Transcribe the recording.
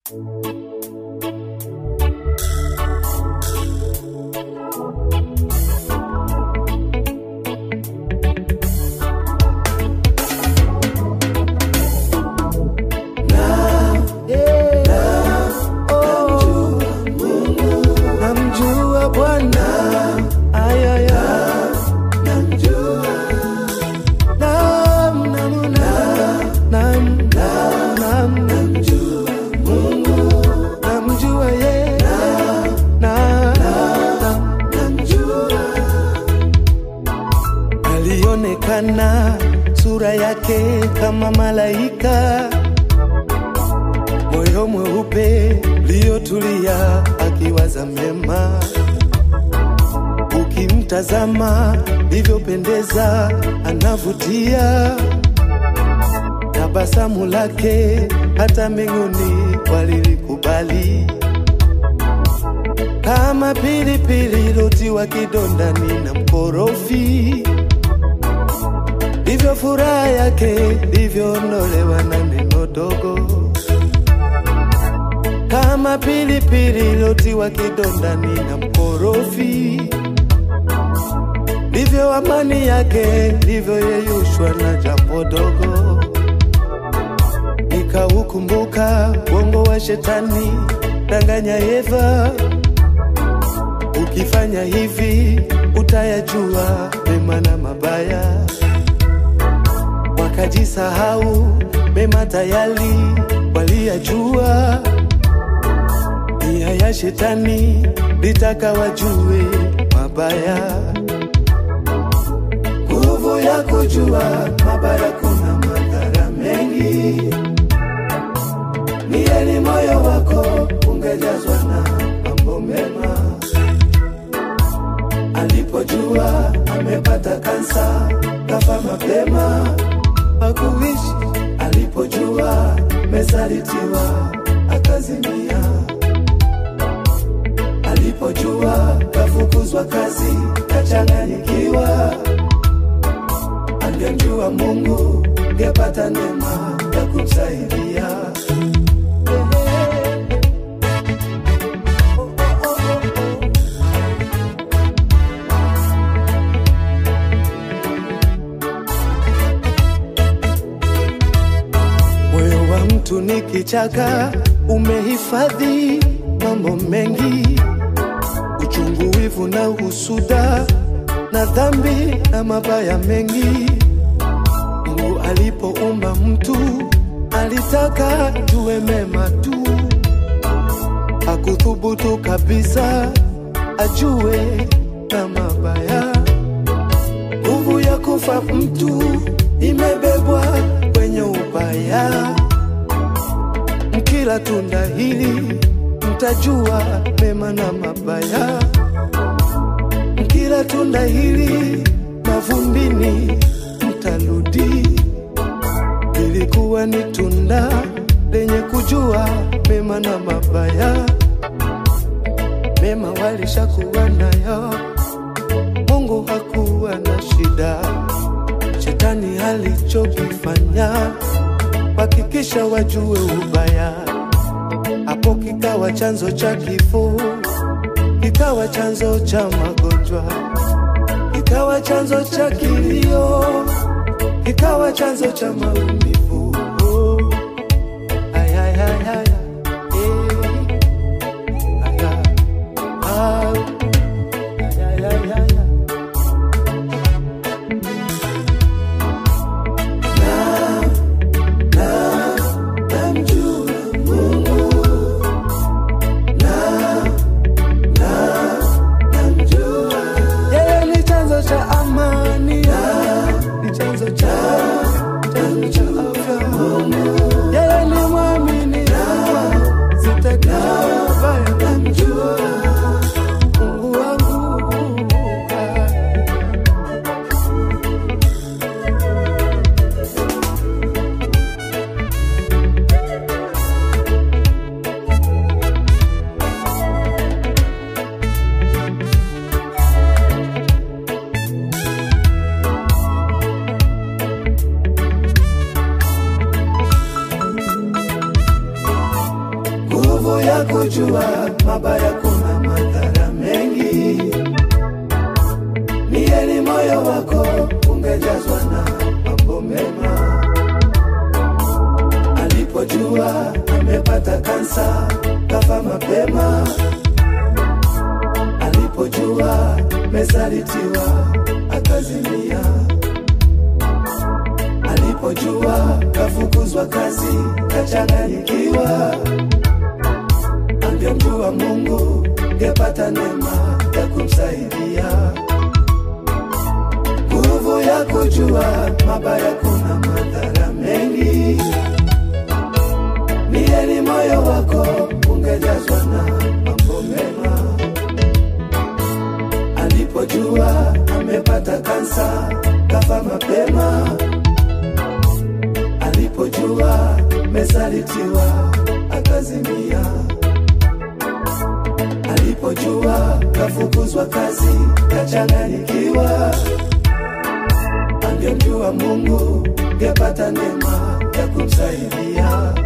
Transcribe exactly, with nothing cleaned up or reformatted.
Alionekana sura yake kama malaika, moyo mweupe uliotulia akiwaza mema. Ukimtazama livyopendeza, anavutia, tabasamu lake hata mbinguni walilikubali. Kama pilipili ilotiwa kidondani na mkorofi, ndivyo furaha yake ilivyoondolewa na neno dogo. Kama pilipili ilotiwa kidondani na mkorofi, ndivyo amani yake ilivyoyeyushwa na jambo dogo. Nikaukumbuka uongo wa shetani, danganya Eva, ukifanya hivi utayajua mema na mabaya. Wakajisahau mema tayari waliyajua, nia ya shetani litaka wajue mabaya. Nguvu ya kujua mabaya kuna madhara mengi, ni heri moyo wako ungejazwa na mambo mema. Alipojua amepata kansa, kafa mapema, hakuishi. Alipojua mesalitiwa, akazimia. Alipojua kafukuzwa kazi, kachanganyikiwa. Angemjua Mungu, ngepata neema ya kumsaidia. Mtu ni kichaka, umehifadhi mambo mengi, uchungu, wivu na uhusuda na dhambi na mabaya mengi. Mungu alipoumba mtu alitaka tuwe mema tu, hakuthubutu kabisa ajue na mabaya. Nguvu ya kufa mtu imebebwa kwenye ubaya. Kila tunda hili mtajua mema na mabaya. Kila tunda hili mavumbini mtarudi. Ilikuwa ni tunda lenye kujua mema na mabaya. Mema walishakuwa nayo, Mungu hakuwa na shida. Shetani alichokifanya hakikisha wajue ubaya. Hapo kikawa chanzo cha kifo, kikawa chanzo cha magonjwa, kikawa chanzo cha kilio, kikawa chanzo cha maumivu. Oh, ay, ay, ay, ay, eh, ay, ay, ay, ay, ay, ay. Chanzo cha amani, ni chanzo cha, chanzo cha Nguvu ya kujua mabaya kuna madhara mengi. Ni heri moyo wako ungejazwa na mambo mema. Alipojua amepata kansa kafa mapema. Alipojua mesalitiwa akazimia. Alipojua kafukuzwa kazi kachanganyikiwa. Angemjua Mungu ngepata neema ya kumsaidia. Nguvu ya kujua mabaya kuna madhara mengi. Ni heri moyo wako ungejazwa na mambo mema. Alipojua amepata kansa kafa mapema. Alipojua mesalitiwa akazimia. Alipojua kafukuzwa kazi kachanganyikiwa. Angemjua Mungu ngepata neema ya kumsaidia.